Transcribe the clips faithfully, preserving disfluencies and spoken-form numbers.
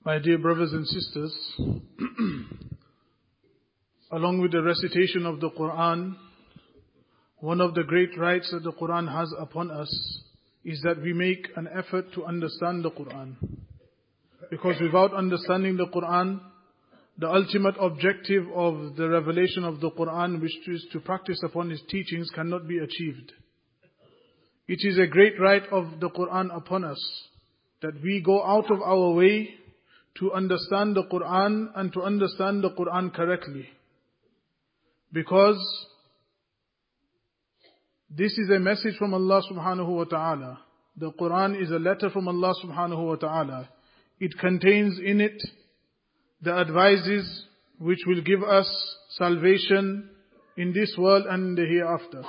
My dear brothers and sisters, along with the recitation of the Quran, one of the great rights that the Quran has upon us is that we make an effort to understand the Quran. Because without understanding the Quran, the ultimate objective of the revelation of the Quran, which is to practice upon its teachings, cannot be achieved. It is a great right of the Quran upon us that we go out of our way to understand the Quran and to understand the Quran correctly. Because this is a message from Allah subhanahu wa ta'ala. The Quran is a letter from Allah subhanahu wa ta'ala. It contains in it the advices which will give us salvation in this world and in the hereafter.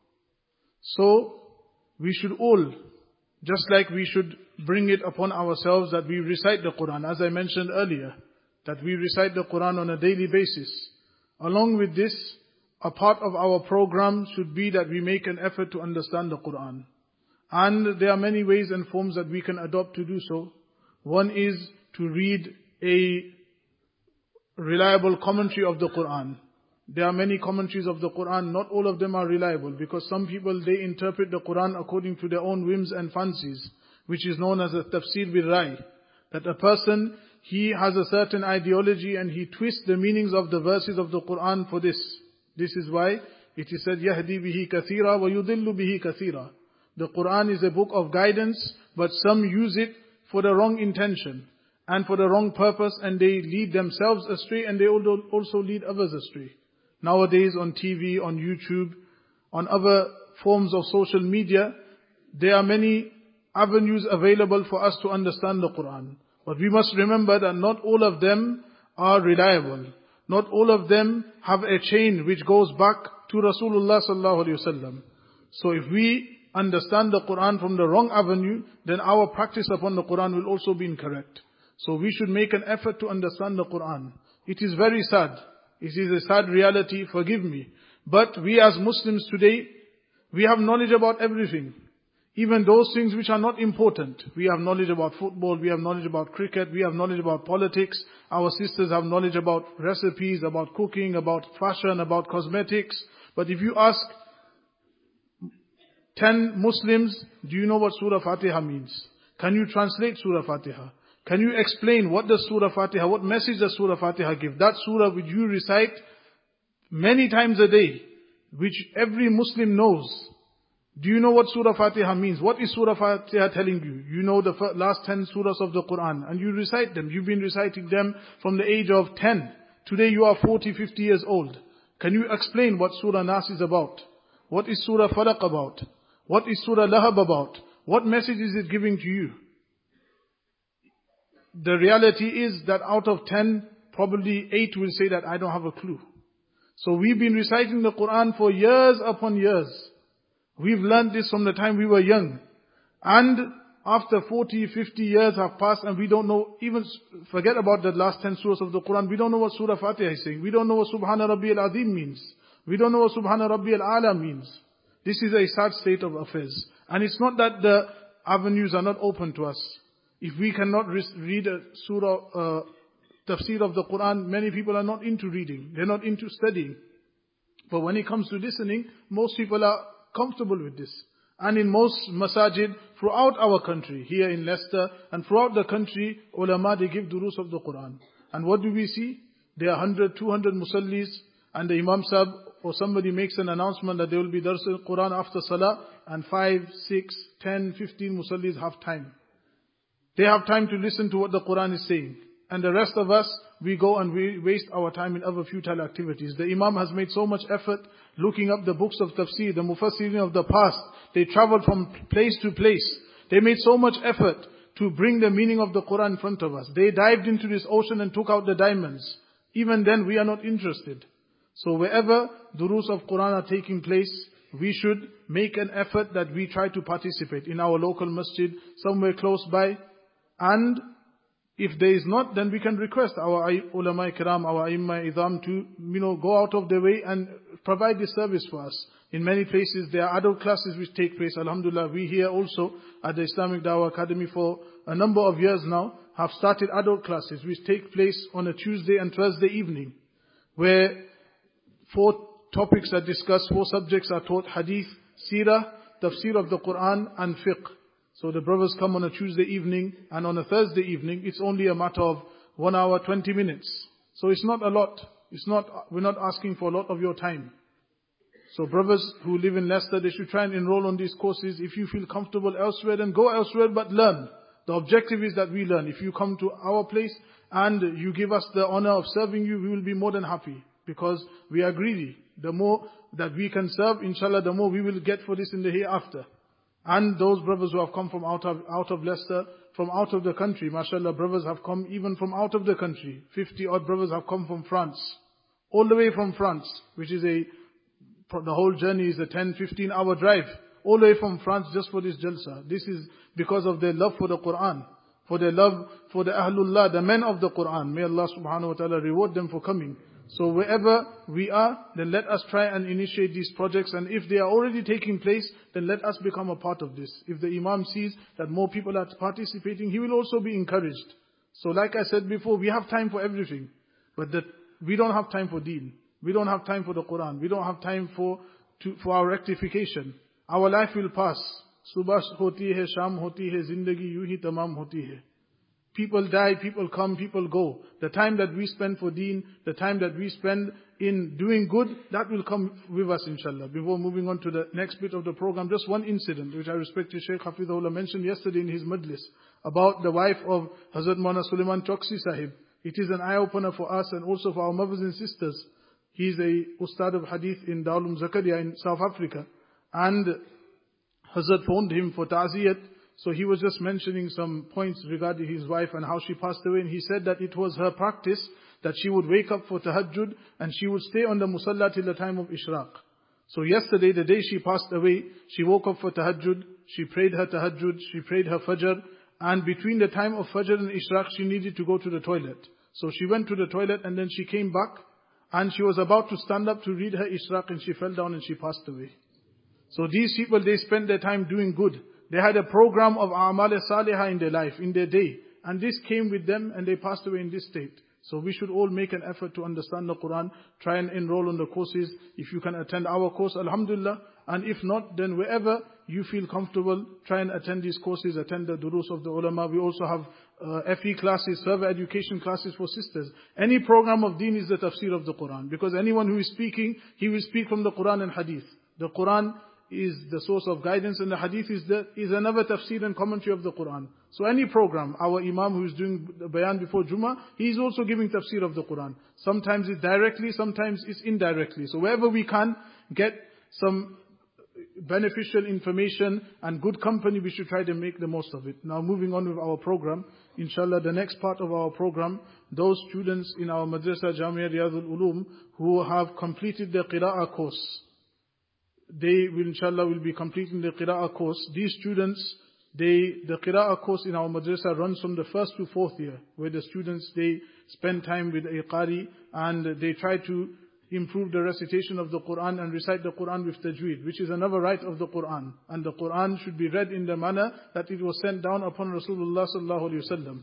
So, we should all, just like we should bring it upon ourselves that we recite the Quran, as I mentioned earlier, that we recite the Quran on a daily basis. Along with this, a part of our program should be that we make an effort to understand the Quran. And there are many ways and forms that we can adopt to do so. One is to read a reliable commentary of the Quran. There are many commentaries of the Quran, not all of them are reliable, because some people, they interpret the Quran according to their own whims and fancies, which is known as a tafsir bil rai. That a person, he has a certain ideology and he twists the meanings of the verses of the Quran for this. This is why it is said, يَهْدِي بِهِ كَثِيرًا وَيُضِلُّ بِهِ كَثِيرًا. The Quran is a book of guidance, but some use it for the wrong intention and for the wrong purpose, and they lead themselves astray and they also lead others astray. Nowadays on T V, on YouTube, on other forms of social media, there are many avenues available for us to understand the Quran. But we must remember that not all of them are reliable. Not all of them have a chain which goes back to Rasulullah sallallahu alaihi wasallam. So if we understand the Quran from the wrong avenue, then our practice upon the Quran will also be incorrect. So we should make an effort to understand the Quran. It is very sad. It is a sad reality, forgive me. But we as Muslims today, we have knowledge about everything. Even those things which are not important. We have knowledge about football, we have knowledge about cricket, we have knowledge about politics. Our sisters have knowledge about recipes, about cooking, about fashion, about cosmetics. But if you ask ten Muslims, do you know what Surah Fatiha means? Can you translate Surah Fatiha? Can you explain what does Surah Fatiha, what message does Surah Fatiha give? That surah which you recite many times a day, which every Muslim knows. Do you know what Surah Fatiha means? What is Surah Fatiha telling you? You know the last ten surahs of the Quran and you recite them. You've been reciting them from the age of ten. Today you are forty, fifty years old. Can you explain what Surah Nas is about? What is Surah Falaq about? What is Surah Lahab about? What message is it giving to you? The reality is that out of ten, probably eight will say that I don't have a clue. So we've been reciting the Quran for years upon years. We've learned this from the time we were young. And after forty, fifty years have passed and we don't know, even forget about the last ten surahs of the Quran, we don't know what Surah Fatiha is saying. We don't know what Subhana Rabbi al-Azim means. We don't know what Subhana Rabbi al-Ala means. This is a sad state of affairs. And it's not that the avenues are not open to us. If we cannot read a surah, uh, tafsir of the Quran, many people are not into reading. They're not into studying. But when it comes to listening, most people are comfortable with this. And in most masajid throughout our country, here in Leicester and throughout the country, ulama, they give durus of the Quran. And what do we see? There are one hundred, two hundred musallis, and the Imam Sahib or somebody makes an announcement that there will be dars al-Quran after salah, and five, six, ten, fifteen musallis have time. They have time to listen to what the Quran is saying. And the rest of us, we go and we waste our time in other futile activities. The Imam has made so much effort looking up the books of tafsir, the mufassirin of the past. They traveled from place to place. They made so much effort to bring the meaning of the Quran in front of us. They dived into this ocean and took out the diamonds. Even then we are not interested. So wherever durus of Quran are taking place, we should make an effort that we try to participate in our local masjid, somewhere close by. And If there is not, then we can request our ulama kiram, our imma idam to, you know, go out of their way and provide this service for us. In many places, there are adult classes which take place. Alhamdulillah, we here also at the Islamic Dawah Academy for a number of years now have started adult classes which take place on a Tuesday and Thursday evening, where four topics are discussed, four subjects are taught: hadith, seerah, tafsir of the Quran, and fiqh. So the brothers come on a Tuesday evening, and on a Thursday evening, it's only a matter of one hour, twenty minutes. So it's not a lot. It's not, we're not asking for a lot of your time. So brothers who live in Leicester, they should try and enroll on these courses. If you feel comfortable elsewhere, then go elsewhere, but learn. The objective is that we learn. If you come to our place and you give us the honor of serving you, we will be more than happy, because we are greedy. The more that we can serve, inshallah, the more we will get for this in the hereafter. And those brothers who have come from out of, out of Leicester, from out of the country, mashallah, brothers have come even from out of the country. fifty odd brothers have come from France. All the way from France, which is a, the whole journey is a ten, fifteen hour drive. All the way from France just for this jalsa. This is because of their love for the Quran, for their love for the Ahlullah, the men of the Quran. May Allah subhanahu wa ta'ala reward them for coming. So wherever we are, then let us try and initiate these projects. And if they are already taking place, then let us become a part of this. If the Imam sees that more people are participating, he will also be encouraged. So like I said before, we have time for everything. But that we don't have time for deen. We don't have time for the Quran. We don't have time for to, for our rectification. Our life will pass. Subah hoti hai, sham hoti hai, zindagi yu hi tamam hoti hai. People die, people come, people go. The time that we spend for deen, the time that we spend in doing good, that will come with us inshallah. Before moving on to the next bit of the program, just one incident which I respected Shaykh Hafidhullah mentioned yesterday in his majlis about the wife of Hazrat Maulana Sulaiman Choksi Sahib. It is an eye-opener for us and also for our mothers and sisters. He is a Ustad of Hadith in Darul Zakaria in South Africa. And Hazrat phoned him for ta'ziyat. So he was just mentioning some points regarding his wife and how she passed away. And he said that it was her practice that she would wake up for tahajjud and she would stay on the musalla till the time of ishraq. So yesterday, the day she passed away, she woke up for tahajjud, she prayed her tahajjud, she prayed her fajr. And between the time of fajr and ishraq, she needed to go to the toilet. So she went to the toilet and then she came back. And she was about to stand up to read her ishraq and she fell down and she passed away. So these people, they spend their time doing good. They had a program of a'mal salihah in their life, in their day. And this came with them and they passed away in this state. So we should all make an effort to understand the Quran, try and enroll on the courses. If you can attend our course, alhamdulillah. And if not, then wherever you feel comfortable, try and attend these courses, attend the durus of the ulama. We also have uh, F E classes, further education classes for sisters. Any program of deen is the tafsir of the Quran. Because anyone who is speaking, he will speak from the Quran and hadith. The Quran is the source of guidance and the hadith is the, is another tafsir and commentary of the Quran. So any program, our imam who is doing the bayan before Jummah, he is also giving tafsir of the Quran. Sometimes it's directly, sometimes it's indirectly. So wherever we can get some beneficial information and good company, we should try to make the most of it. Now moving on with our program, inshallah the next part of our program, those students in our Madrasa Jamia Riyadul Ulum who have completed the Qira'ah course, they will inshallah will be completing the Qira'ah course. These students, they, the Qira'ah course in our madrasa runs from the first to fourth year, where the students, they spend time with a Qari and they try to improve the recitation of the Quran and recite the Quran with tajweed, which is another right of the Quran. And the Quran should be read in the manner that it was sent down upon Rasulullah sallallahu alaihi wasallam.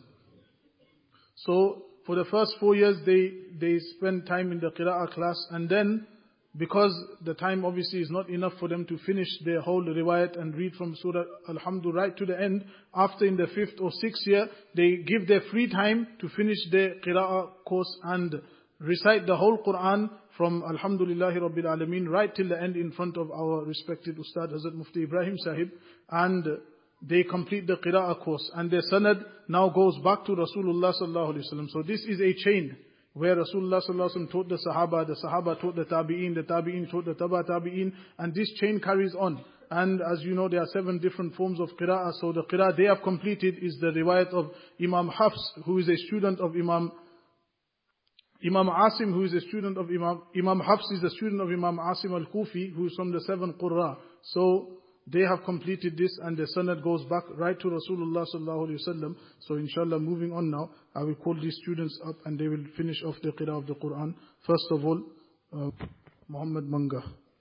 So for the first four years, they, they spend time in the Qira'ah class, and then because the time obviously is not enough for them to finish their whole riwayat and read from Surah Al-Hamdu right to the end, after in the fifth or sixth year, they give their free time to finish their Qira'ah course and recite the whole Quran from Alhamdulillahi Rabbil Alameen right till the end in front of our respected Ustad Hazrat Mufti Ibrahim Sahib, and they complete the Qira'ah course and their sanad now goes back to Rasulullah Sallallahu Alaihi Wasallam. So this is a chain where Rasulullah Sallallahu Alaihi Wasallam taught the Sahaba, the Sahaba taught the Tabi'een, the Tabi'een taught the Taba Tabi'een, and this chain carries on. And as you know, there are seven different forms of Qira'ah. So the Qira'ah they have completed is the riwayat of Imam Hafs, who is a student of Imam Imam Asim, who is a student of Imam Imam Hafs is the student of Imam Asim al-Kufi, who is from the seven Qurra. So they have completed this and the sanad goes back right to Rasulullah sallallahu alaihi wasallam. So inshallah, moving on now, I will call these students up and they will finish off the qira'ah of the Quran. First of all, uh, Muhammad Manga.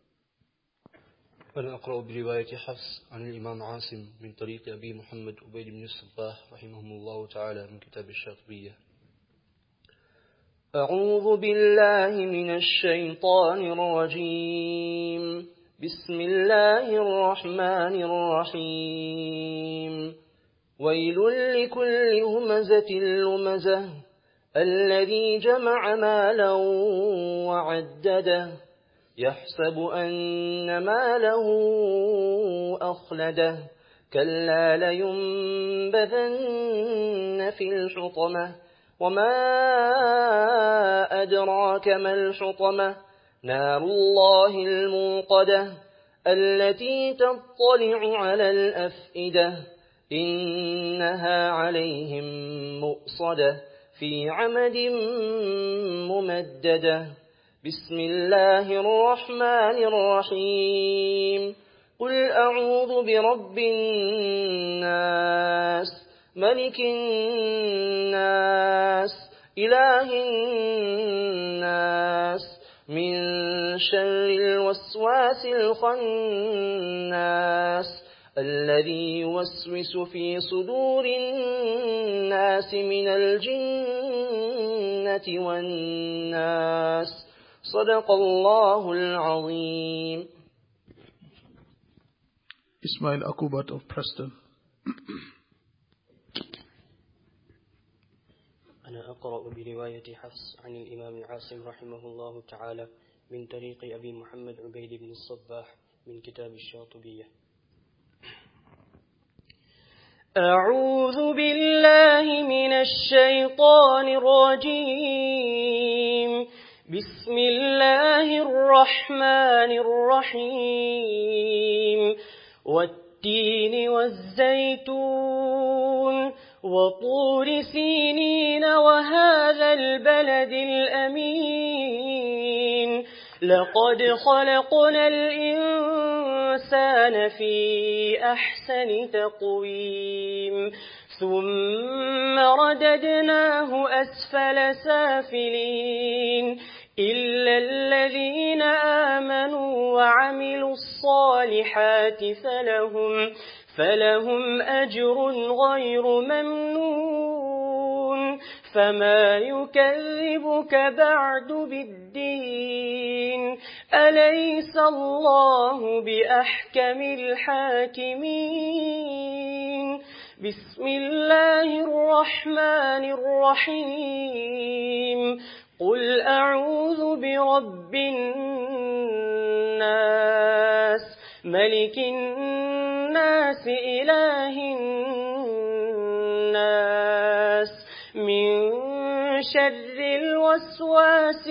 أنا أقرأ برواية حفص عن الإمام عاصم من طريق أبي محمد عبيد بن الصباح رحمه الله تعالى من كتاب الشاطبية. أعوذ بالله من الشيطان الرجيم. بسم الله الرحمن الرحيم. ويل لكل همزة لمزة الذي جمع مالا وعدده يحسب أن ماله أخلده كلا لينبذن في الحطمة وما أدراك ما الحطمة نار الله الموقدة التي تطلع على الأفئدة إنها عليهم مؤصدة في عمد ممددة. بسم الله الرحمن الرحيم. قل أعوذ برب الناس ملك الناس إله الناس من شر الوسواس الخناس الذي يوسوس في صدور الناس من الجنة والناس. صدق الله العظيم. Ismail Akubat of Preston. أنا أقرأ برواية حفص عن الإمام عاصم رحمه الله تعالى من طريق أبي محمد عبيد بن الصباح من كتاب الشاطبية. أعوذ بالله من الشيطان الرجيم. بسم الله الرحمن الرحيم. والتين والزيتون وطور سينين وهذا البلد الأمين لقد خلقنا الإنسان في أحسن تقويم ثم رددناه أسفل سافلين إلا الذين آمنوا وعملوا الصالحات فلهم فلهم أجر غير ممنون. فما يكذبك بعد بالدين أليس الله بأحكم الحاكمين. بسم الله الرحمن الرحيم. قل أعوذ برب الناس ملك الناس إله الناس من شر الوسواس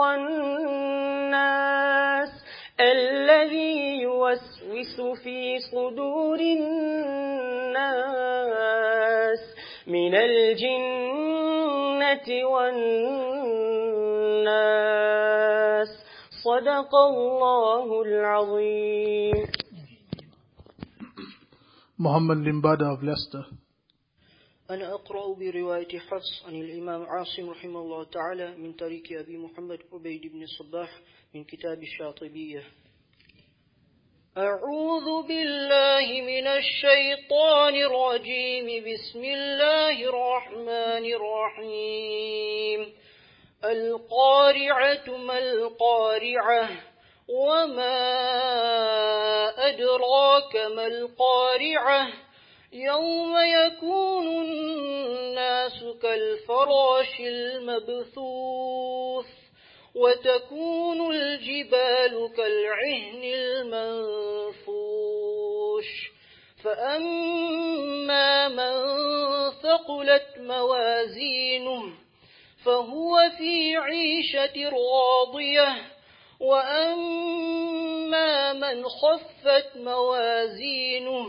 الخناس الذي يوسوس في صدور الناس من الجنة والناس. صدق الله العظيم. Muhammad Limbada of Leicester. أنا أقرأ برواية حفص عن الإمام عاصم رحمه الله تعالى من طريق أبي محمد عبيد بن الصباح من كتاب الشاطبية. أعوذ بالله من الشيطان الرجيم. بسم الله الرحمن الرحيم. القارعة ما القارعة وما أدراك ما القارعة يوم يكون الناس كالفراش المبثوث وتكون الجبال كالعهن المنفوش فأما من ثقلت موازينه فهو في عيشة راضية وأما من خفت موازينه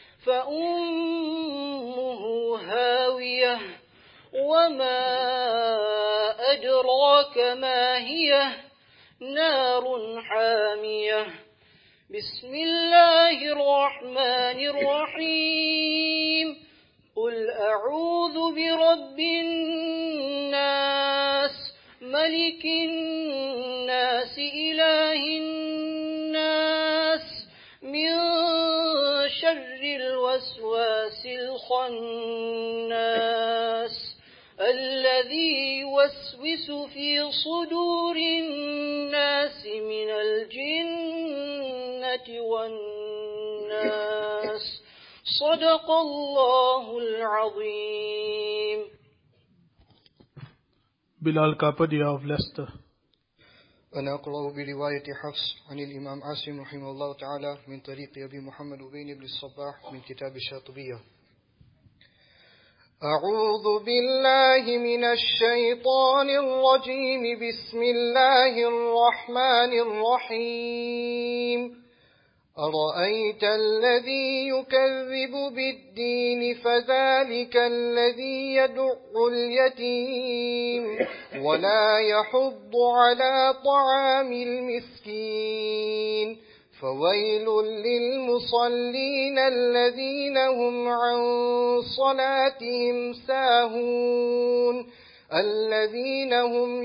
فأمه هاوية وما أدراك ما هي نار حامية بسم الله الرحمن الرحيم قل أعوذ برب الناس ملك الناس إله الناس من شر الوسواس الخناس الذي يوسوس في صدور الناس من الجنة والناس صدق الله العظيم. Bilal Kapadia of Leicester. أنا أقرأ برواية حفص عن الإمام عاصم رحمه الله تعالى من طريق أبي محمد أبين بن الصباح من كتاب الشاطبية. أعوذ بالله من الشيطان الرجيم. بسم الله الرحمن الرحيم. أرأيت الذي يكذب بالدين فذلك الذي يدع اليتيم ولا يحض على طعام المسكين فويل للمصلين الذين هم عن صلاتهم ساهون الذين هم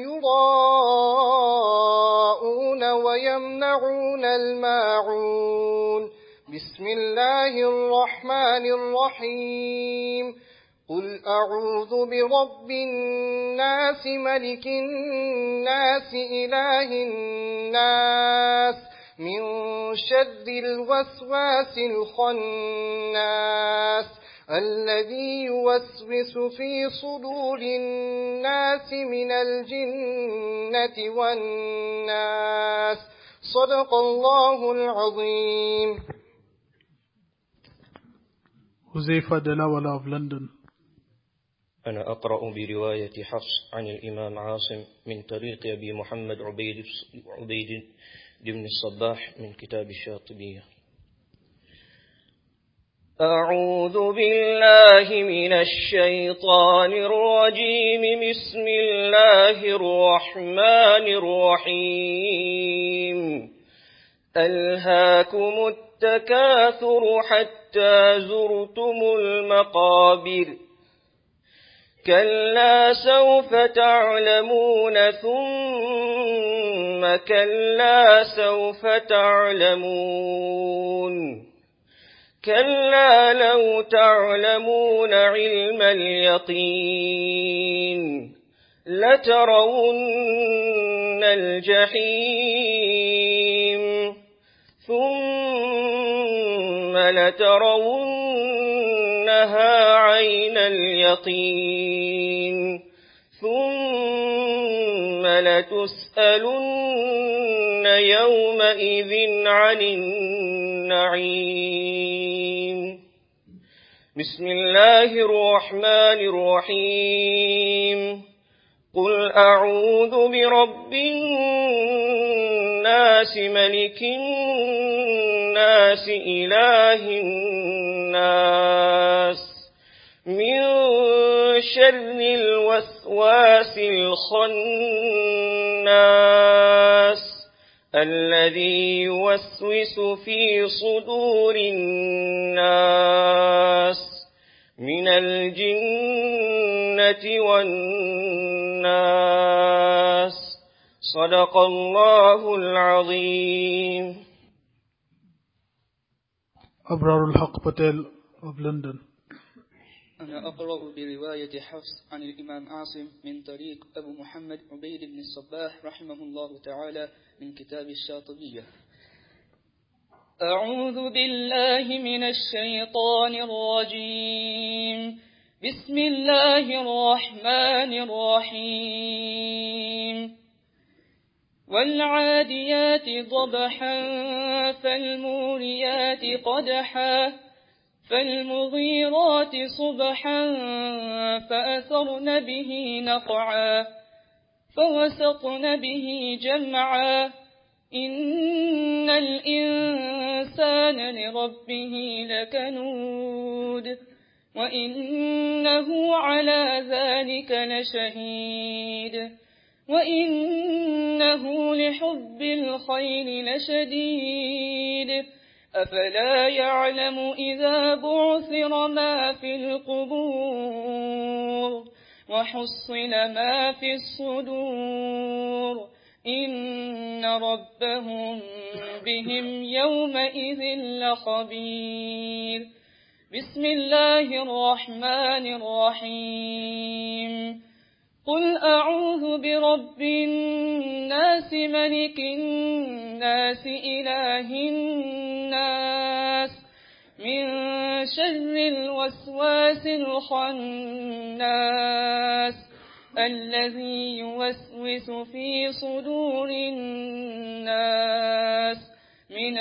يراءون ويمنعون الماعون. بسم الله الرحمن الرحيم. قل أعوذ برب الناس ملك الناس إله الناس من شر الوسواس الخناس الذي يوسوس في صدور الناس من الجنة والناس صدق الله العظيم. Huzaifa Delawala of London. أنا أقرأ برواية حفص عن الإمام عاصم من طريق أبي محمد عبيد, عبيد بن الصباح من كتاب الشاطبية. أعوذ بالله من الشيطان الرجيم. بسم الله الرحمن الرحيم. ألهاكم التكاثر حتى زرتم المقابر كلا سوف تعلمون ثم كلا سوف تعلمون كلا لو تعلمون علم اليقين لترون الجحيم ثم لترونها عين اليقين ثم لتسألن يومئذ عن النعيم. بسم الله الرحمن الرحيم. قل أعوذ برب الناس ملك الناس إله الناس من شر الوسواس الخناس الذي يوسوس في صدور الناس من الجنة والناس صدق الله العظيم. Abrar al-Haq Patel of London. أنا أقرأ برواية حفص عن الإمام عاصم من طريق أبو محمد عبيد بن الصباح رحمه الله تعالى من كتاب الشاطبية. أعوذ بالله من الشيطان الرجيم. بسم الله الرحمن الرحيم. والعاديات ضبحا فالموريات قدحا فالمغيرات صبحا فأثرن به نقعا فوسطن به جمعا إن الإنسان لربه لكنود وإنه على ذلك لشهيد وإنه لحب الخير لشديد أفلا يعلم إذا بعثر ما في القبور وحصل ما في الصدور إن ربهم بهم يومئذ لخبير. بسم الله الرحمن الرحيم. قل أعوذ برب الناس ملك الناس إله الناس من شر الوسواس الخناس الذي يوسوس في صدور الناس من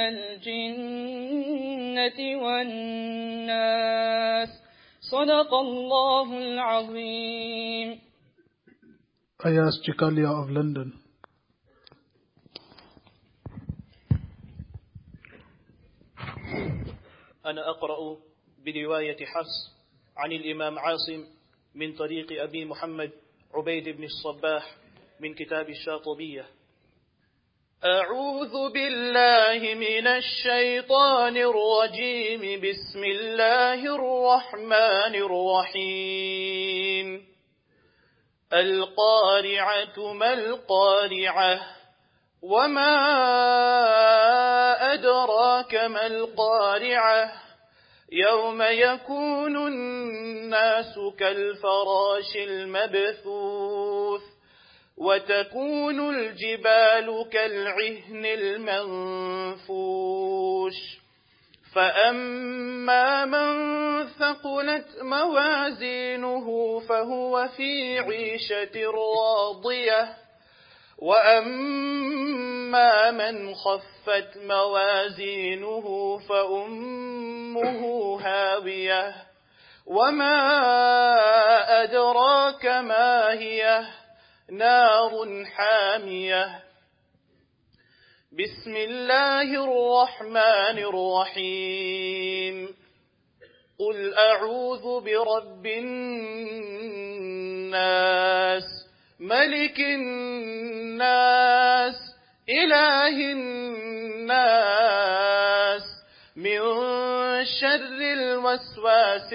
الجنة والناس. صدق الله العظيم. Ayaz Chikalia of London. أنا أقرأ برواية حفص عن الإمام عاصم من طريق أبي محمد عبيد بن الصباح من كتاب الشاطبية. أعوذ بالله من الشيطان الرجيم. بسم الله الرحمن الرحيم. القارعة ما القارعة وما أدراك ما القارعة يوم يكون الناس كالفراش المبثوث وتكون الجبال كالعهن المنفوش فأما من ثقلت موازينه فهو في عيشة راضية وأما من خفت موازينه فأمه هاوية وما أدراك ما هي نار حامية. بسم الله الرحمن الرحيم. قل أعوذ برب الناس ملك الناس إله الناس من شر الوسواس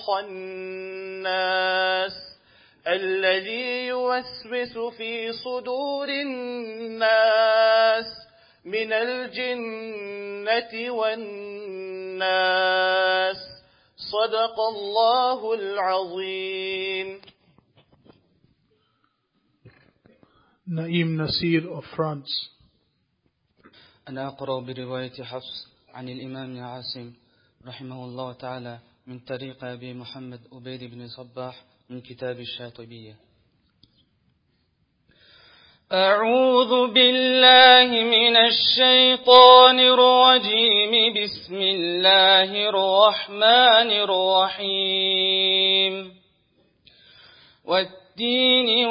الخناس الذي يوسوس في صدور الناس من الجنة والناس. صدق الله العظيم. Naim Nasir of France. أنا أقرأ برواية حفص عن الإمام عاصم رحمه الله تعالى من طريق أبي محمد عبيد بن صباح من كتاب الشاطبية. أعوذ بالله من الشيطان الرجيم. بسم الله الرحمن الرحيم. والتين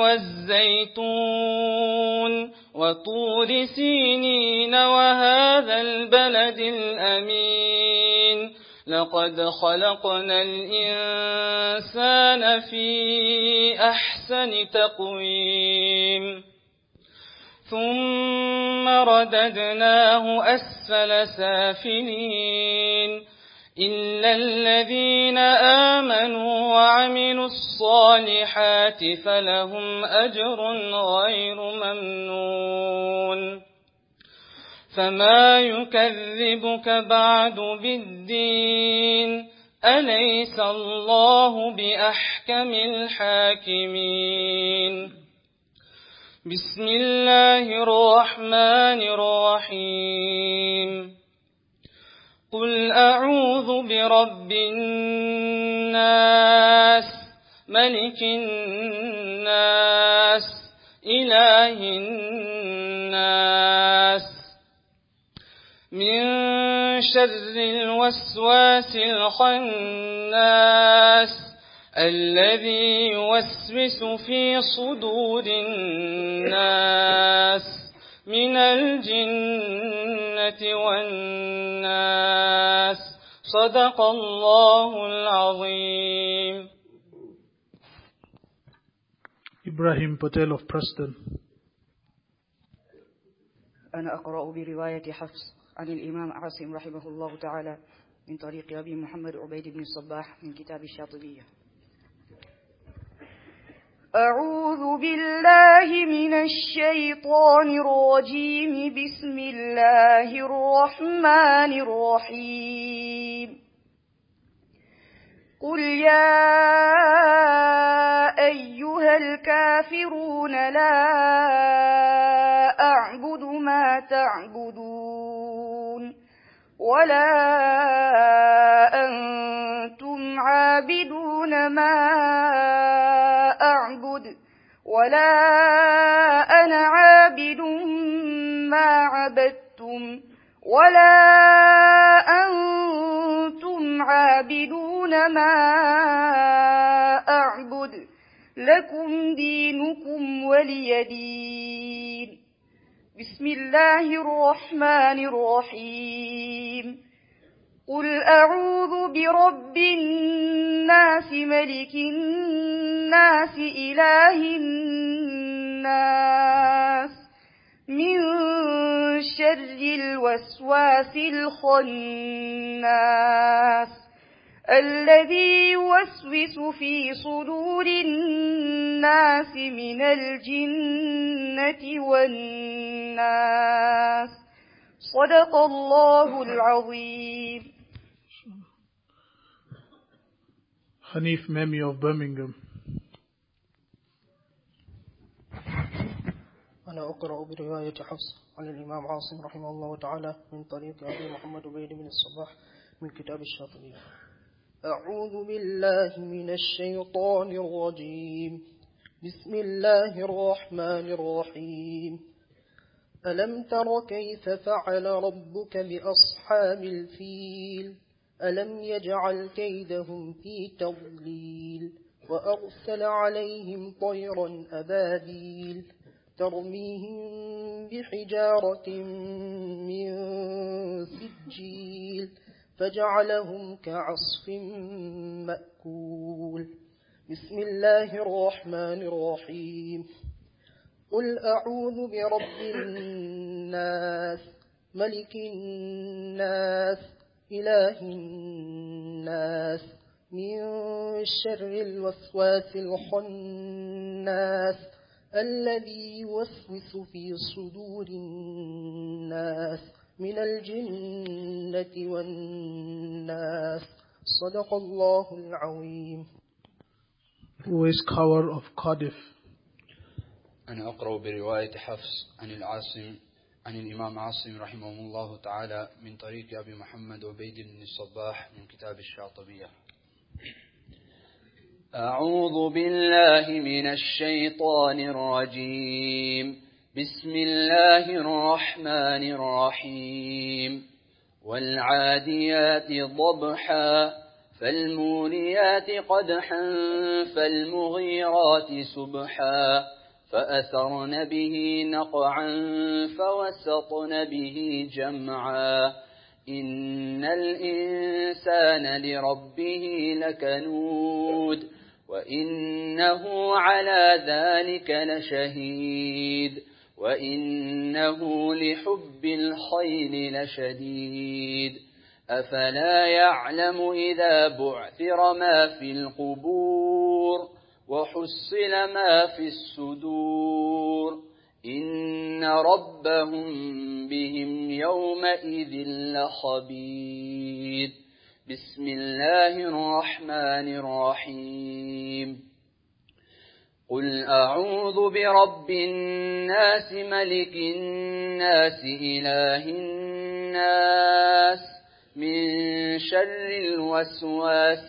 والزيتون وطور سينين وهذا البلد الأمين لقد خلقنا الإنسان في أحسن تقويم ثم رددناه أسفل سافلين إلا الذين آمنوا وعملوا الصالحات فلهم أجر غير ممنون. فما يكذبك بعد بالدين أليس الله بأحكم الحاكمين. بسم الله الرحمن الرحيم. قل أعوذ برب الناس ملك الناس إله الناس من شر الوسواس الخناس الذي يوسوس في صدور الناس من الجنة والناس. صدق الله العظيم. Ibrahim Patel of Preston. وأنا أقرأ برواية حفص عن الإمام عاصم رحمه الله تعالى من طريق أبي محمد عبيد بن الصباح من كتاب الشاطبية. أعوذ بالله من الشيطان الرجيم. بسم الله الرحمن الرحيم. قل يا أيها الكافرون لا أعبد ما تعبدون ولا أنتم عابدون ما أعبد ولا أنا عابد ما عبدتم ولا أنتم عابدون ما أعبد لكم دينكم ولي دين. بسم الله الرحمن الرحيم. قل أعوذ برب الناس ملك الناس إله الناس من شر الوسواس الخناس الذي يوسوس في صدور الناس من الجنة والناس. صدق الله العظيم. Hanif Memi of Birmingham. أنا أقرأ برواية حفص عن الإمام عاصم رحمه الله تعالى من طريق أبي محمد عبيد بن الصباح من كتاب الشاطبية. أعوذ بالله من الشيطان الرجيم. بسم الله الرحمن الرحيم. ألم تر كيف فعل ربك بأصحاب الفيل ألم يجعل كيدهم في تضليل وأرسل عليهم طيرا أبابيل ترميهم بحجارة من سجيل فجعلهم كعصف مأكول. بسم الله الرحمن الرحيم. قل أعوذ برب الناس ملك الناس إله الناس من شر الوسواس الخناس الذي يوسوس في صدور الناس من الجنة والناس. صدق الله العظيم. Uwais Khawar of Cardiff. أنا أقرأ برواية حفص عن العاصم عن الإمام عاصم رحمه الله تعالى من طريق أبي محمد عبيد بن الصباح من كتاب الشاطبية. أعوذ بالله من الشيطان الرجيم. بسم الله الرحمن الرحيم. والعاديات ضبحا فالموريات قدحا فالمغيرات سبحا فأثرن به نقعا فوسطن به جمعا إن الإنسان لربه لكنود وإنه على ذلك لشهيد وإنه لحب الخير لشديد أفلا يعلم إذا بعثر ما في القبور وحصل ما في الصدور إن ربهم بهم يومئذ لخبير. بسم الله الرحمن الرحيم. قل أعوذ برب الناس ملك الناس إله الناس من شر الوسواس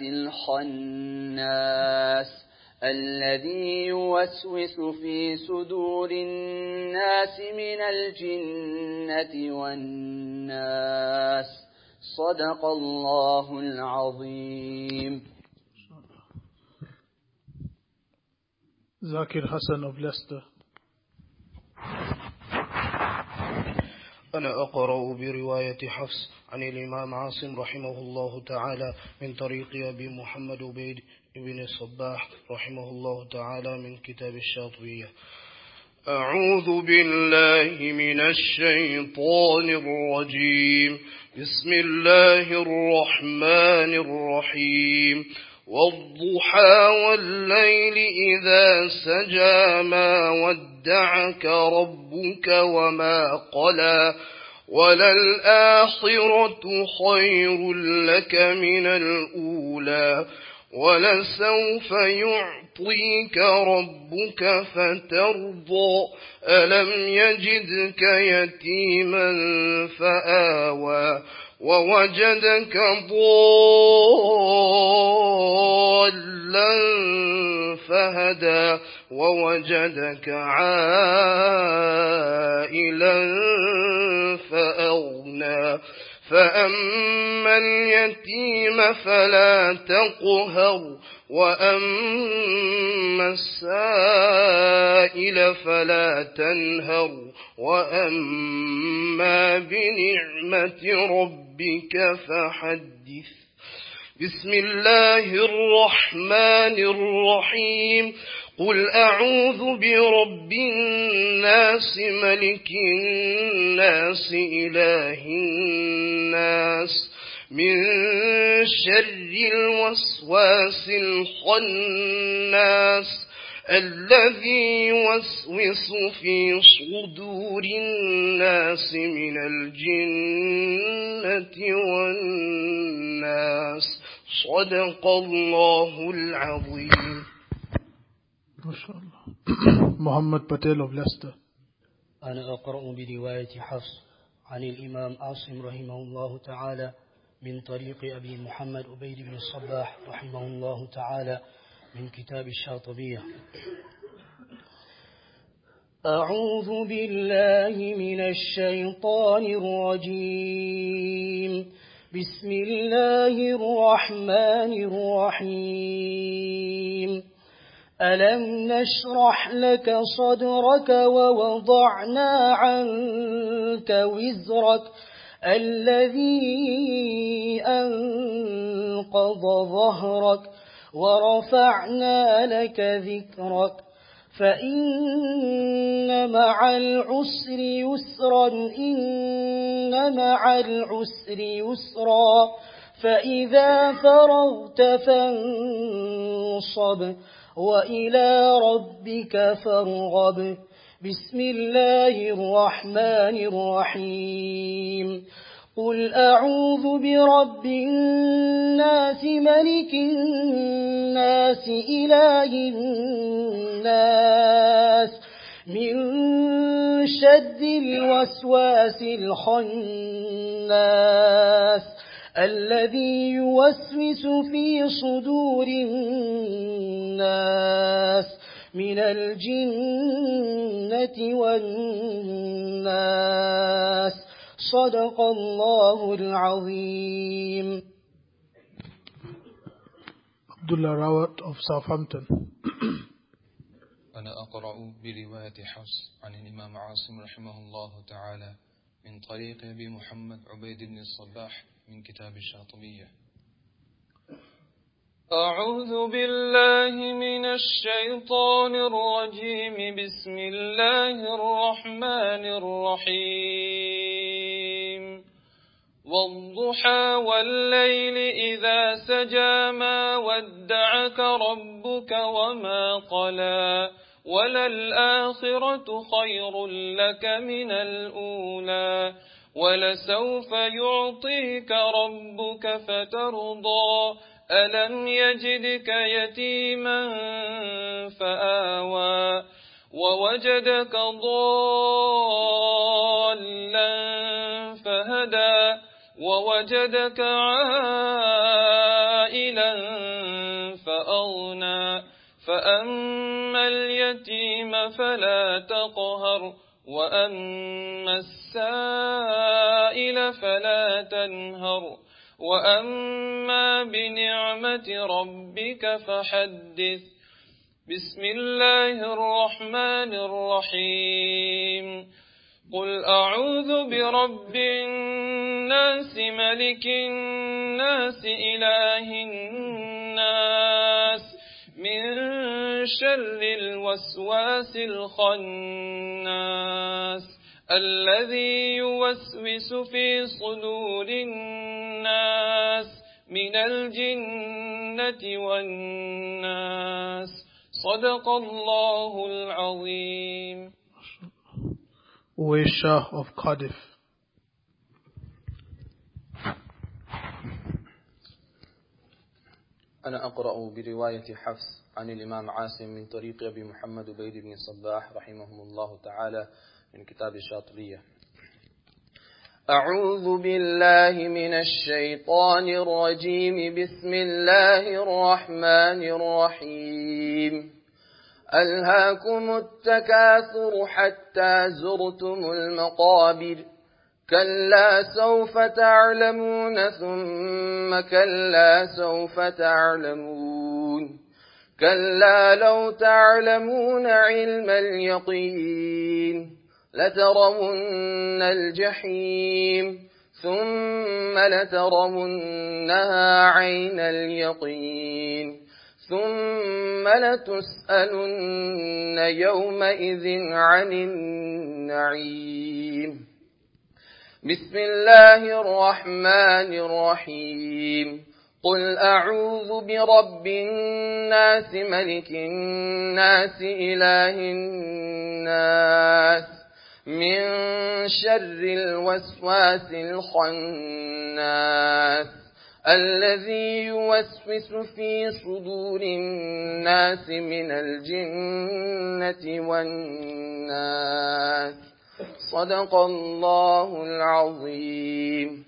الخناس الذي يوسوس في صدور الناس من الجنة والناس. صدق الله العظيم. Zakir Hassan of Leicester. أنا أقرأ برواية حفص عن الإمام عاصم رحمه الله تعالى من طريق أبي محمد عبيد بن الصباح رحمه الله تعالى من كتاب الشاطبية. أعوذ بالله من الشيطان الرجيم. بسم الله الرحمن الرحيم. والضحى والليل إذا سجى ما ودعك ربك وما قلى وللآخرة خير لك من الأولى ولسوف يعطيك ربك فترضى ألم يجدك يتيما فآوى ووجدك ضالا فهدى ووجدك عائلا فأغنى فأما اليتيم فلا تقهر وأما السائل فلا تنهر وأما بنعمة ربك فحدث. بسم الله الرحمن الرحيم. قل أعوذ برب الناس ملك الناس إله الناس من شر الوسواس الخناس الذي يوسوس في صدور الناس من الجنة والناس. صدق الله العظيم. MashaAllah. Muhammad Patel of Leicester. أنا أقرأ برواية حفص عن الإمام عاصم رحمه الله تعالى من طريق أبي محمد عبيد بن الصباح رحمه الله تعالى من كتاب الشاطبية. أعوذ بالله من الشيطان الرجيم. بسم الله الرحمن الرحيم. ألم نشرح لك صدرك ووضعنا عنك وزرك الذي أنقض ظهرك ورفعنا لك ذكرك فإن مع العسر يسرا إن مع العسر يسرا فإذا فرغت فانصب وإلى ربك فارغب. بسم الله الرحمن الرحيم. قل أعوذ برب الناس ملك الناس إله الناس من شر الوسواس الخناس الذي يوسوس في صدور الناس من الجنة والناس. صدق الله العظيم. Abdullah Rawat of Southampton. أنا أقرأ برواية حفص عن الإمام عاصم رحمه الله تعالى من طريق أبي محمد عبيد بن الصباح من كتاب الشاطبية. أعوذ بالله من الشيطان الرجيم. بسم الله الرحمن الرحيم. والضحى والليل إذا سجى ما ودعك ربك وما قلى وللآخرة خير لك من الأولى ولسوف يعطيك ربك فترضى ألم يجدك يتيما فآوى ووجدك ضالا فهدى ووجدك عائلا فأغنى فأما اليتيم فلا تقهر وأما السائل فلا تنهر وأما بنعمة ربك فحدث. بسم الله الرحمن الرحيم. قل أعوذ برب الناس ملك الناس إله الناس من شر الوسواس الخناس الذي يوسوس في صدور الناس من الجنة والناس صدق الله العظيم. Uwais Shah of Cardiff. أنا أقرأ برواية حفص عن الإمام عاصم من طريق أبي محمد عبيد بن الصباح رحمهم الله تعالى من كتاب الشاطبية. أعوذ بالله من الشيطان الرجيم. بسم الله الرحمن الرحيم. ألهاكم التكاثر حتى زرتم المقابر كلا سوف تعلمون ثم كلا سوف تعلمون كلا لو تعلمون علم اليقين لترون الجحيم ثم لترونها عين اليقين ثم لتسألن يومئذ عن النعيم. بسم الله الرحمن الرحيم. قل أعوذ برب الناس ملك الناس إله الناس من شر الوسواس الخناس الذي يوسوس في صدور الناس من الجنة والناس صدق الله العظيم.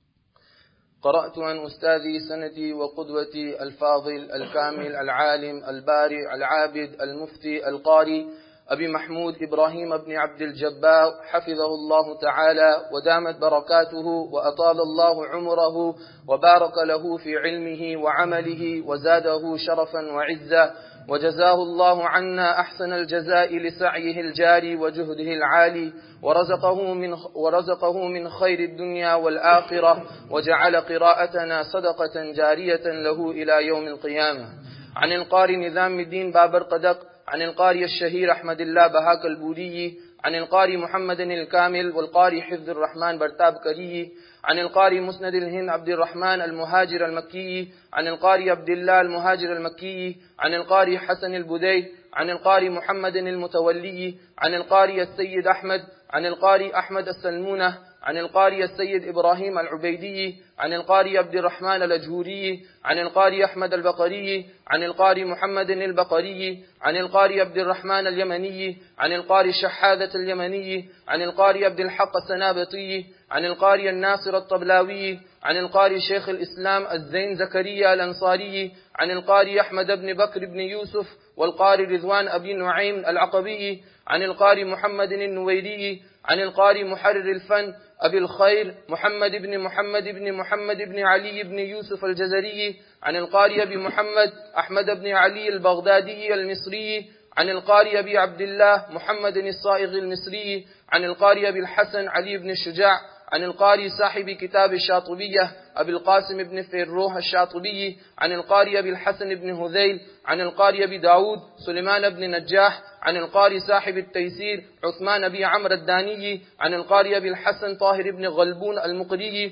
قرأت عن أستاذي سندي وقدوتي الفاضل الكامل العالم البارع العابد المفتي القاري أبي محمود إبراهيم بن عبد الجبار حفظه الله تعالى ودامت بركاته وأطال الله عمره وبارك له في علمه وعمله وزاده شرفا وعزا وجزاه الله عنا أحسن الجزاء لسعيه الجاري وجهده العالي ورزقه من ورزقه من خير الدنيا والآخرة وجعل قراءتنا صدقة جارية له إلى يوم القيامة. عن القاري نظام الدين بابر قدق، عن القاري الشهير أحمد الله بهاك البودي، عن القاري محمد الكامل والقاري حفظ الرحمن برتاب كري، عن القاري مسند الهند عبد الرحمن المهاجر المكي، عن القاري عبد الله المهاجر المكي، عن القاري حسن البدي، عن القاري محمد المتولي، عن القاري السيد أحمد، عن القاري أحمد السلمونة، عن القاري السيد إبراهيم العبيدي، عن القاري عبد الرحمن الأجهوري، عن القاري أحمد البقري، عن القاري محمد البقري، عن القاري عبد الرحمن اليمني، عن القاري شحادة اليمني، عن القاري عبد الحق السنابطي، عن القاري الناصر الطبلاوي، عن القاري شيخ الإسلام الزين زكريا الأنصاري، عن القاري أحمد بن بكر بن يوسف والقاري رضوان أبي نعيم العقبي، عن القاري محمد النويري، عن القاري محرر الفن أبي الخير محمد بن محمد بن محمد بن علي بن يوسف الجزري، عن القاري أبي محمد أحمد بن علي البغدادي المصري، عن القاري أبي عبد الله محمد الصائغ المصري، عن القاري أبي الحسن علي بن الشجاع، عن القاري صاحب كتاب الشاطبية أبي القاسم بن فيروح الشاطبي، عن القاري أبي الحسن بن هذيل، عن القاري أبي داود سليمان بن نجاح، عن القاري صاحب التيسير عثمان بن عمرو الداني، عن القاري أبي الحسن طاهر بن غلبون المقري،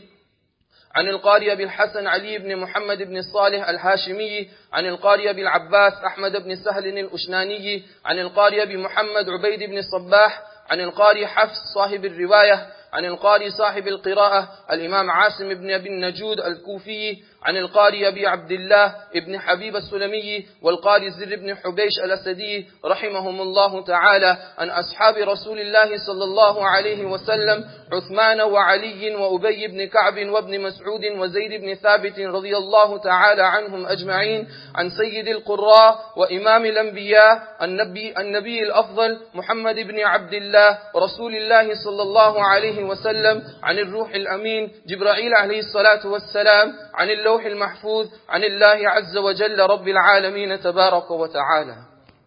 عن القاري أبي الحسن علي بن محمد بن صالح الهاشمي، عن القاري أبي العباس أحمد بن سهل الأشناني، عن القاري أبي محمد عبيد بن الصباح، عن القاري حفص صاحب الرواية، عن القاري صاحب القراءة الإمام عاصم بن أبي النجود الكوفي، عن القاري أبي عبد الله ابن حبيب السلمي والقاري زر بن حبيش الأسدي رحمهم الله تعالى، عن أصحاب رسول الله صلى الله عليه وسلم عثمان وعلي وأبي بن كعب وابن مسعود وزيد بن ثابت رضي الله تعالى عنهم أجمعين، عن سيد القراء وإمام الأنبياء النبي, النبي الأفضل محمد بن عبد الله رسول الله صلى الله عليه وسلم، عن الروح الأمين جبرائيل عليه الصلاة والسلام، عن اللوح المحفوظ عن الله عز وجل رب العالمين تبارك وتعالى.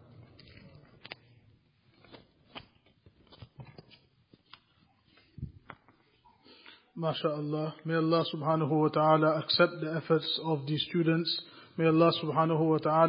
MashaAllah. May Allah subhanahu wa ta'ala accept the efforts of these students. May Allah subhanahu wa ta'ala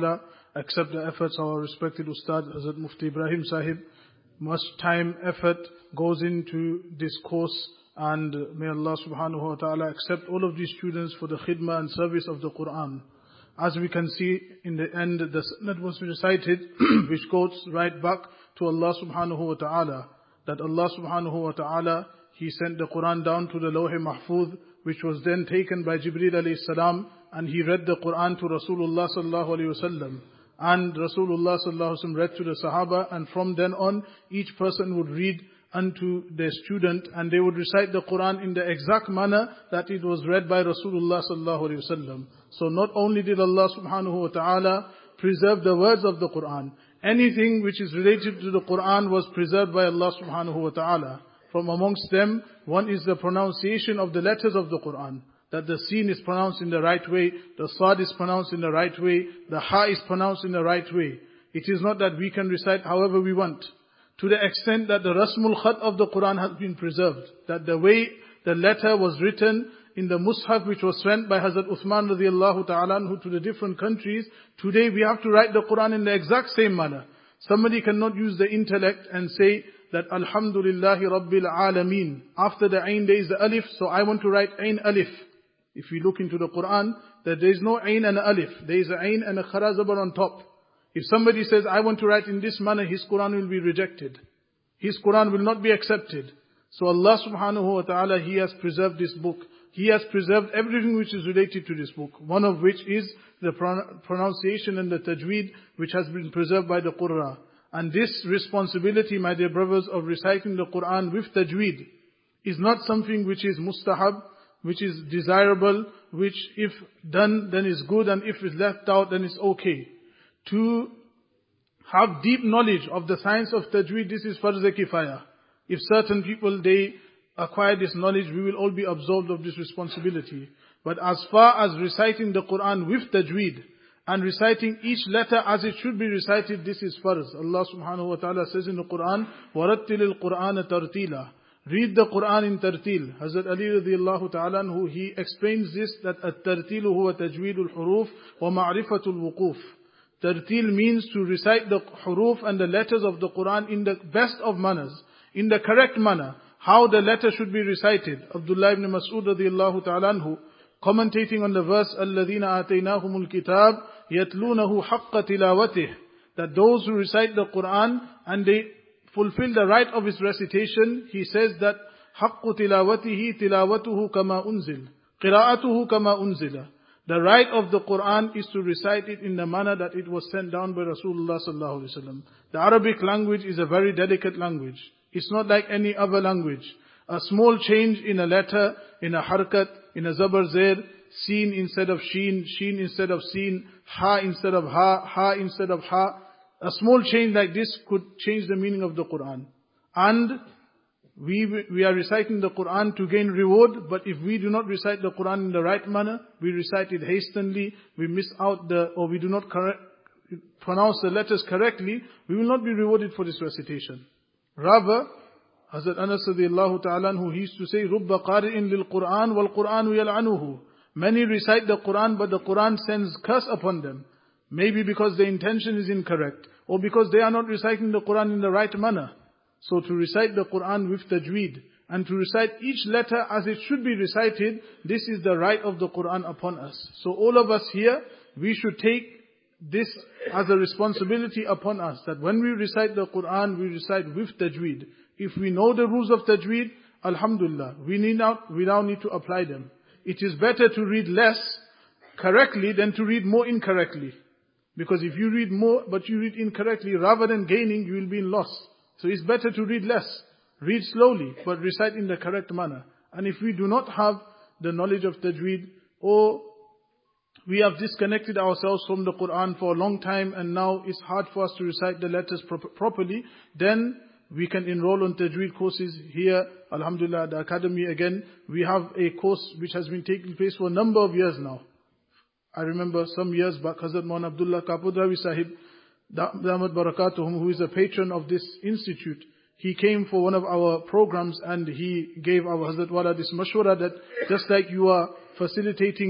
accept the efforts of our respected Ustad, Hazrat Mufti Ibrahim Sahib. Much time, effort goes into this course, and may Allah subhanahu wa ta'ala accept all of these students for the khidmah and service of the Quran. As we can see in the end, the sanad was recited, which goes right back to Allah subhanahu wa ta'ala, that Allah subhanahu wa ta'ala, He sent the Quran down to the Lawh Mahfuz, which was then taken by Jibreel alayhi salam, and he read the Quran to Rasulullah sallallahu alayhi wasallam. And Rasulullah sallallahu alayhi wasallam read to the Sahaba, and from then on, each person would read unto their student, and they would recite the Quran in the exact manner that it was read by Rasulullah sallallahu alayhi wasallam. So not only did Allah subhanahu wa ta'ala preserve the words of the Quran, anything which is related to the Quran was preserved by Allah subhanahu wa ta'ala. From amongst them, one is the pronunciation of the letters of the Quran. That the Sin is pronounced in the right way, the Sad is pronounced in the right way, the Ha is pronounced in the right way. It is not that we can recite however we want. To the extent that the Rasmul Khat of the Quran has been preserved. That the way the letter was written in the Mus'haf which was sent by Hazrat Uthman radiallahu ta'ala anhu to the different countries, today we have to write the Quran in the exact same manner. Somebody cannot use the intellect and say that Alhamdulillahi Rabbil Alameen. After the Ain there is the Alif, so I want to write Ain Alif. If we look into the Quran, that there is no Ain and Alif. There is a Ain and a Khara Zabar on top. If somebody says, I want to write in this manner, his Quran will be rejected. His Quran will not be accepted. So Allah subhanahu wa ta'ala, He has preserved this book. He has preserved everything which is related to this book. One of which is the pronunciation and the tajweed, which has been preserved by the Qurra. And this responsibility, my dear brothers, of reciting the Quran with tajweed is not something which is mustahab, which is desirable, which if done then is good, and if it's left out then it's okay. To have deep knowledge of the science of tajweed, this is farz kifaya. If certain people, they acquire this knowledge, we will all be absolved of this responsibility. But as far as reciting the Quran with tajweed, and reciting each letter as it should be recited, this is farz. Allah subhanahu wa ta'ala says in the Quran, وَرَتِّلِ الْقُرْآنَ تَرْتِيلًا. Read the Quran in tartil. Hazrat Ali radiallahu ta'ala anhu, he explains this, that at-tartil huwa tajweedul huruf wa ma'rifatul wuquf. Tartil means to recite the huruf and the letters of the Quran in the best of manners, in the correct manner, how the letter should be recited. Abdullah ibn Mas'ud radiallahu ta'ala anhu, commentating on the verse, الَّذِينَ آتَيْنَاهُمُ الْكِتَابِ يَتْلُونَهُ حَقَّ تِلَاوَتِهِ, that those who recite the Quran and they fulfill the right of its recitation, he says that حَقُّ تِلَاوَتِهِ تِلَاوَتُهُ كَمَا أُنزِلَ قِرَاءَتُهُ كَمَا أُنزِلَ. The right of the Quran is to recite it in the manner that it was sent down by Rasulullah sallallahu alaihi wasallam. The Arabic language is a very delicate language. It's not like any other language. A small change in a letter, in a harkat, in a zabar zair, seen instead of sheen, sheen instead of seen, ha instead of ha, ha instead of ha. A small change like this could change the meaning of the Quran. And we we are reciting the Quran to gain reward, but if we do not recite the Quran in the right manner, we recite it hastily, we miss out the, or we do not correct, pronounce the letters correctly, we will not be rewarded for this recitation. Rather, Hazrat Anas radiallahu ta'ala anhu, he used to say, رُبَّ قَارِئٍ لِلْقُرْآنِ وَالْقُرْآنُ يَلْعَنُهُ. Many recite the Quran, but the Quran sends curse upon them. Maybe because the intention is incorrect, or because they are not reciting the Quran in the right manner. So to recite the Quran with tajweed, and to recite each letter as it should be recited, this is the right of the Quran upon us. So all of us here, we should take this as a responsibility upon us, that when we recite the Quran, we recite with tajweed. If we know the rules of tajweed, alhamdulillah, we need not, we now need to apply them. It is better to read less correctly than to read more incorrectly. Because if you read more, but you read incorrectly, rather than gaining, you will be in loss. So it's better to read less. Read slowly, but recite in the correct manner. And if we do not have the knowledge of tajweed, or we have disconnected ourselves from the Quran for a long time, and now it's hard for us to recite the letters pro- properly, then we can enroll on tajweed courses here. Alhamdulillah, the academy again, we have a course which has been taking place for a number of years now. I remember some years back, Hazrat Maulana Abdullah Kapudrawi Sahib, Damat Barakatuhum, who is a patron of this institute, he came for one of our programs and he gave our Hazrat Wala this mashwara that just like you are facilitating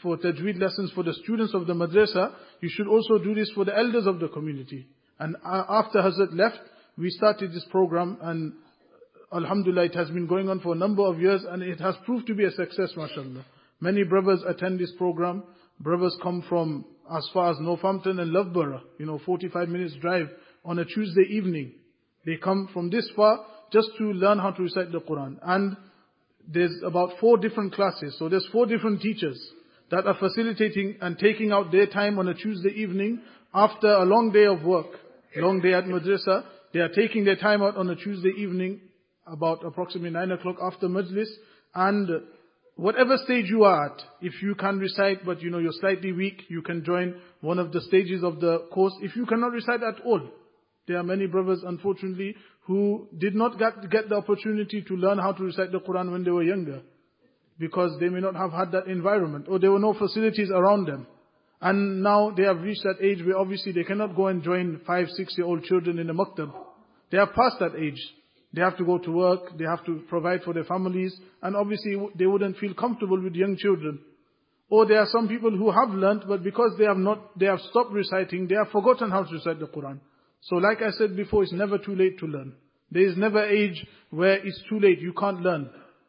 for tajweed lessons for the students of the madrasa, you should also do this for the elders of the community. And after Hazrat left, we started this program, and alhamdulillah, it has been going on for a number of years, and it has proved to be a success, mashallah. Many brothers attend this program. Brothers come from as far as Northampton and Loughborough, you know, forty-five minutes drive on a Tuesday evening. They come from this far just to learn how to recite the Quran. And there's about four different classes. So there's four different teachers that are facilitating and taking out their time on a Tuesday evening after a long day of work, long day at madrasa. They are taking their time out on a Tuesday evening about approximately nine o'clock after majlis. And whatever stage you are at, if you can recite but you know you're slightly weak, you can join one of the stages of the course. If you cannot recite at all, there are many brothers, unfortunately, who did not get, get the opportunity to learn how to recite the Quran when they were younger, because they may not have had that environment, or there were no facilities around them. And now they have reached that age where obviously they cannot go and join five, six-year-old children in a maktab. They are past that age. They have to go to work, they have to provide for their families, and obviously they wouldn't feel comfortable with young children. Or there are some people who have learnt, but because they have not, they have stopped reciting, they have forgotten how to recite the Quran. So like I said before, it's never too late to learn. There is never age where it's too late, you can't learn.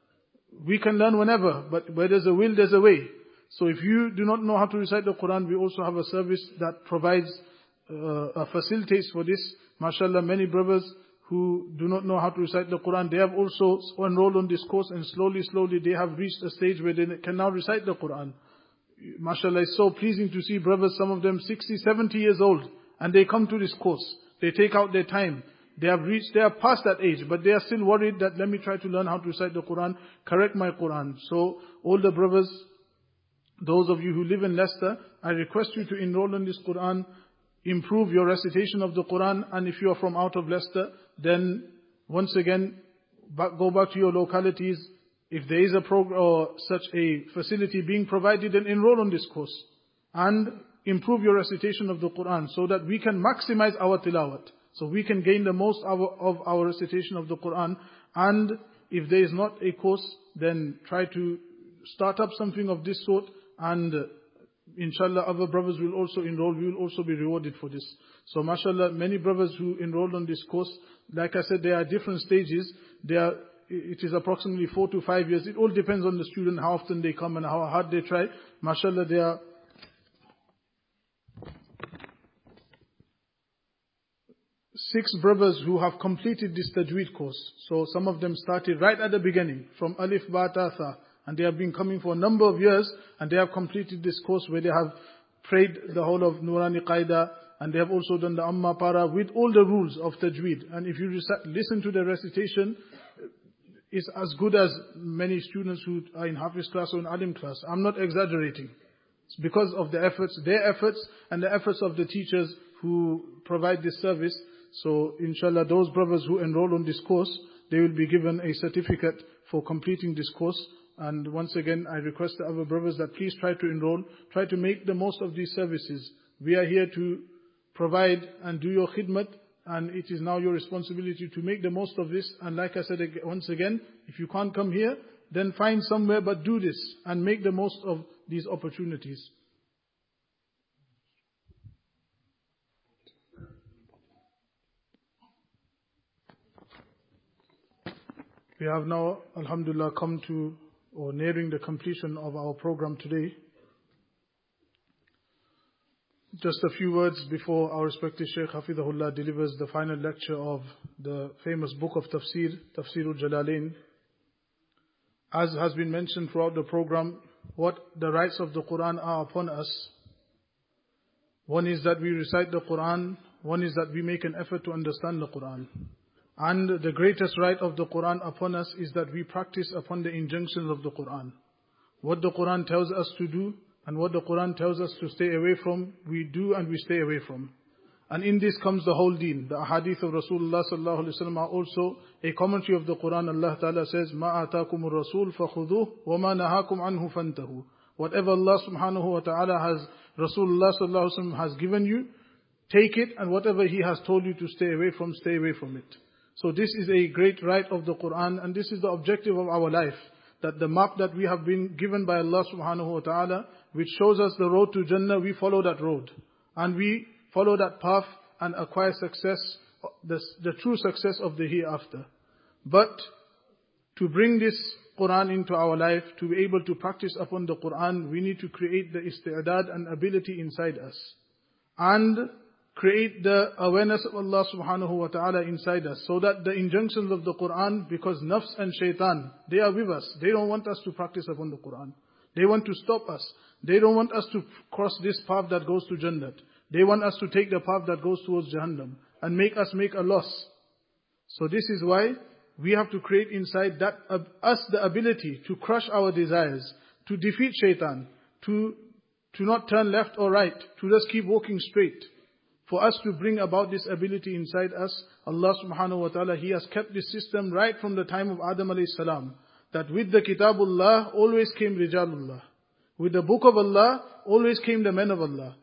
We can learn whenever, but where there's a will, there's a way. So if you do not know how to recite the Quran, we also have a service that provides, uh, facilitates for this. MashaAllah, many brothers who do not know how to recite the Quran, they have also enrolled on this course, and slowly, slowly they have reached a stage where they can now recite the Quran. MashaAllah, it's so pleasing to see brothers, some of them sixty, seventy years old, and they come to this course. They take out their time. They have reached, they are past that age, but they are still worried that let me try to learn how to recite the Quran, correct my Quran. So all the brothers, those of you who live in Leicester, I request you to enroll in this Quran, improve your recitation of the Quran, and if you are from out of Leicester, then once again, back, go back to your localities. If there is a program or such a facility being provided, then enroll on this course. And improve your recitation of the Quran so that we can maximize our tilawat. So we can gain the most of our, of our recitation of the Quran. And if there is not a course, then try to start up something of this sort, and uh, inshallah other brothers will also enroll. We will also be rewarded for this. So mashallah, many brothers who enrolled on this course, like I said, there are different stages. There are, it is approximately four to five years. It all depends on the student, how often they come and how hard they try. Mashallah, there are six brothers who have completed this tajweed course. So some of them started right at the beginning, from Alif, Ba, Ta, Tha. And they have been coming for a number of years, and they have completed this course where they have prayed the whole of Nurani Qaida, and they have also done the Amma Para with all the rules of tajweed. And if you recite, listen to the recitation, it's as good as many students who are in Hafiz class or in Alim class. I'm not exaggerating. It's because of the efforts, their efforts, and the efforts of the teachers who provide this service. So inshallah, those brothers who enroll on this course, they will be given a certificate for completing this course. And once again, I request the other brothers that please try to enroll, try to make the most of these services. We are here to provide and do your khidmat, and it is now your responsibility to make the most of this. And like I said once again, if you can't come here, then find somewhere, but do this and make the most of these opportunities. We have now, alhamdulillah, come to or nearing the completion of our program today. Just a few words before our respected Shaykh Hafidhahullah delivers the final lecture of the famous book of Tafsir, Tafsirul Jalalain. As has been mentioned throughout the program, what the rights of the Quran are upon us. One is that we recite the Quran, one is that we make an effort to understand the Quran. And the greatest right of the Quran upon us is that we practice upon the injunctions of the Quran. What the Quran tells us to do and what the Quran tells us to stay away from, we do and we stay away from. And in this comes the whole deen. The ahadith of Rasulullah sallallahu alaihi wasallam are also a commentary of the Quran. Allah Ta'ala says, مَا آتَاكُمُ الرَّسُولُ فَخُذُوهُ وَمَا نَهَاكُمْ عَنْهُ فَانْتَهُ. Whatever Allah subhanahu wa ta'ala has, Rasulullah sallallahu alaihi wasallam has given you, take it, and whatever He has told you to stay away from, stay away from it. So this is a great right of the Quran, and this is the objective of our life. that the map that we have been given by Allah subhanahu wa ta'ala, which shows us the road to Jannah, we follow that road. And we follow that path and acquire success, the, the true success of the hereafter. But to bring this Quran into our life, to be able to practice upon the Quran, we need to create the isti'adad and ability inside us. And create the awareness of Allah subhanahu wa ta'ala inside us, so that the injunctions of the Quran, because nafs and shaitan, they are with us. They don't want us to practice upon the Quran. They want to stop us. They don't want us to cross this path that goes to Jannat. They want us to take the path that goes towards Jahannam and make us make a loss. So this is why we have to create inside that uh, us the ability to crush our desires, to defeat shaitan, to, to not turn left or right, to just keep walking straight. For us to bring about this ability inside us, Allah subhanahu wa ta'ala, He has kept this system right from the time of Adam alayhi salam. That with the Kitabullah always came Rijalullah. With the book of Allah always came the men of Allah.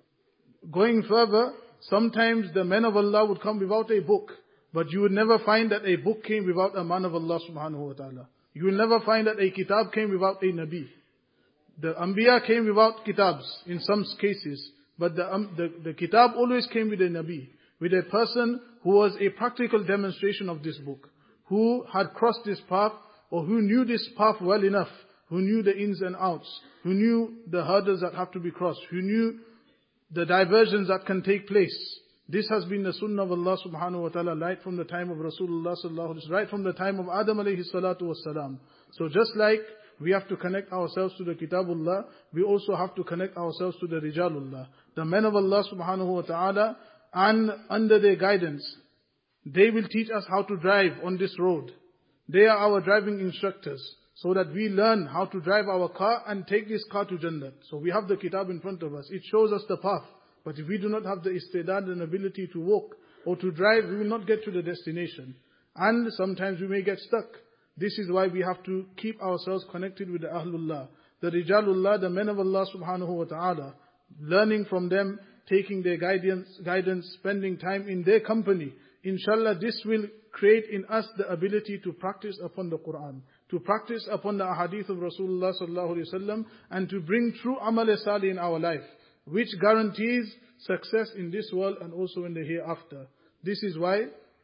Going further, sometimes the men of Allah would come without a book. But you would never find that a book came without a man of Allah subhanahu wa ta'ala. You will never find that a kitab came without a Nabi. The Anbiya came without kitabs in some cases. But the, um, the, the kitab always came with a Nabi, with a person who was a practical demonstration of this book, who had crossed this path, or who knew this path well enough, who knew the ins and outs, who knew the hurdles that have to be crossed, who knew the diversions that can take place. This has been the sunnah of Allah subhanahu wa ta'ala right from the time of Rasulullah sallallahu alaihi wasallam, right from the time of Adam alayhi salatu wassalam. So just like we have to connect ourselves to the Kitabullah, we also have to connect ourselves to the Rijalullah, the men of Allah subhanahu wa ta'ala, and under their guidance, they will teach us how to drive on this road. They are our driving instructors, so that we learn how to drive our car and take this car to Jannah. So we have the Kitab in front of us. It shows us the path. But if we do not have the istidad and ability to walk or to drive, we will not get to the destination. And sometimes we may get stuck. This is why we have to keep ourselves connected with the Ahlullah, the Rijalullah, the men of Allah subhanahu wa ta'ala, learning from them, taking their guidance, guidance, spending time in their company. Inshallah, this will create in us the ability to practice upon the Quran, to practice upon the ahadith of Rasulullah sallallahu alaihi wasallam, and to bring true amal salih in our life, which guarantees success in this world and also in the hereafter. This is why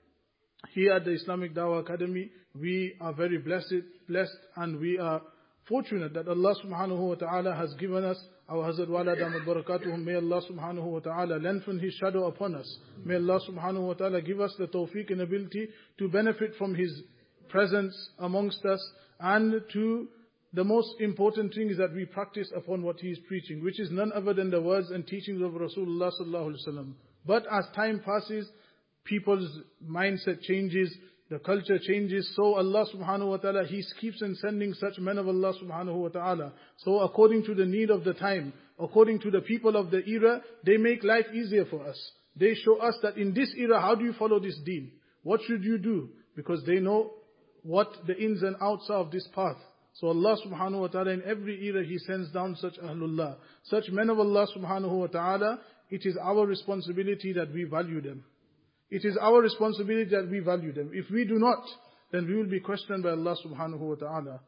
here at the Islamic Dawah Academy, we are very blessed, blessed and we are fortunate that Allah subhanahu wa ta'ala has given us our Hazrat Wala Damat Barakatuhum. May Allah subhanahu wa ta'ala lengthen His shadow upon us. May Allah subhanahu wa ta'ala give us the tawfiq and ability to benefit from His presence amongst us, and to the most important thing is that we practice upon what He is preaching, which is none other than the words and teachings of Rasulullah sallallahu alaihi wasallam. But as time passes, people's mindset changes, the culture changes. So Allah subhanahu wa ta'ala, He keeps on sending such men of Allah subhanahu wa ta'ala. So according to the need of the time, according to the people of the era, they make life easier for us. They show us that in this era, how do you follow this deen? What should you do? Because they know what the ins and outs are of this path. So Allah subhanahu wa ta'ala, in every era He sends down such Ahlullah, such men of Allah subhanahu wa ta'ala. It is our responsibility that we value them. It is our responsibility that we value them. If we do not, then we will be questioned by Allah subhanahu wa ta'ala.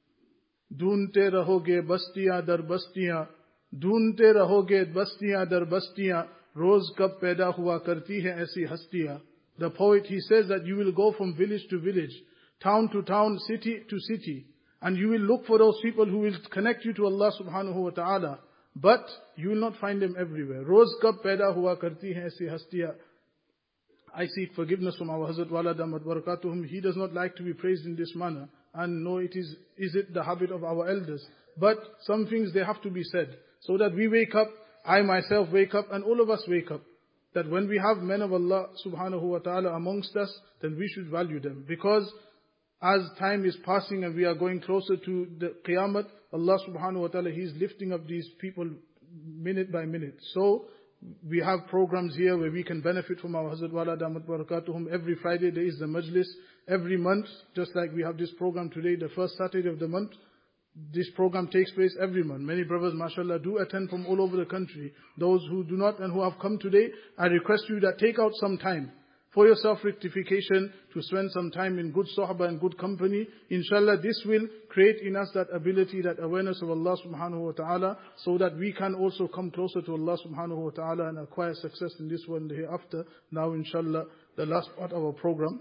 Dhunte rahoge bastiyan dar bastiyan, dhunte rahoge bastiyan dar bastiyan, roz kab paida hua karti hai aisi hastiyan. The poet, he says that you will go from village to village, town to town, city to city, and you will look for those people who will connect you to Allah subhanahu wa ta'ala. But you will not find them everywhere. Roz kab paida hua karti hai aisi hastiyan. I seek forgiveness from our Hazrat Wala Damat Barakatuhum. He does not like to be praised in this manner. And no, it is, is it the habit of our elders. But some things they have to be said. So that we wake up, I myself wake up, and all of us wake up. That when we have men of Allah subhanahu wa ta'ala amongst us, then we should value them. Because as time is passing and we are going closer to the Qiyamah, Allah subhanahu wa ta'ala, He is lifting up these people minute by minute. So, we have programs here where we can benefit from our Hazrat Wala Damat Barakatuhum. Every Friday there is the majlis. Every month, just like we have this program today, the first Saturday of the month, this program takes place every month. Many brothers, mashallah, do attend from all over the country. Those who do not and who have come today, I request you that take out some time for your self-rectification, to spend some time in good sahaba and good company. Inshallah, this will create in us that ability, that awareness of Allah subhanahu wa ta'ala, so that we can also come closer to Allah subhanahu wa ta'ala and acquire success in this world and the hereafter. Now, inshallah, the last part of our program.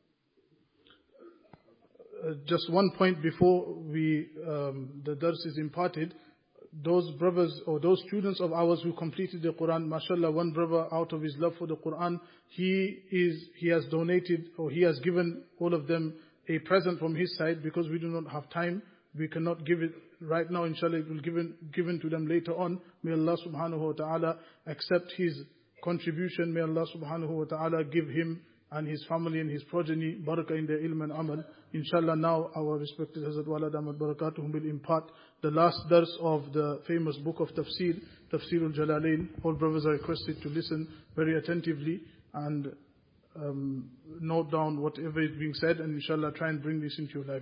Uh, just one point before we um, the dars is imparted. Those brothers or those students of ours who completed the Quran, mashallah, one brother out of his love for the Quran, he is he has donated or he has given all of them a present from his side, because we do not have time. We cannot give it right now. Inshallah, it will be given, given to them later on. May Allah subhanahu wa ta'ala accept his contribution. May Allah subhanahu wa ta'ala give him and his family and his progeny barakah in their ilm and amal. Inshallah, now our respected Hazrat Walad Ahmad Barakatuhum will impart the last dars of the famous book of Tafsir, Tafsirul Jalalain. All brothers are requested to listen very attentively and um, note down whatever is being said, and inshallah try and bring this into your life.